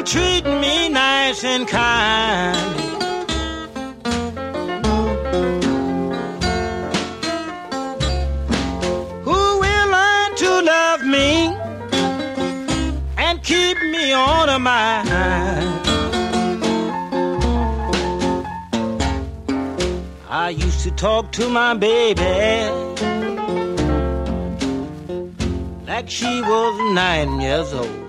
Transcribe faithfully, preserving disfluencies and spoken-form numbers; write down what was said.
treat me nice and kind. Who will learn to love me and keep me on a mind? I used to talk to my baby like she was nine years old.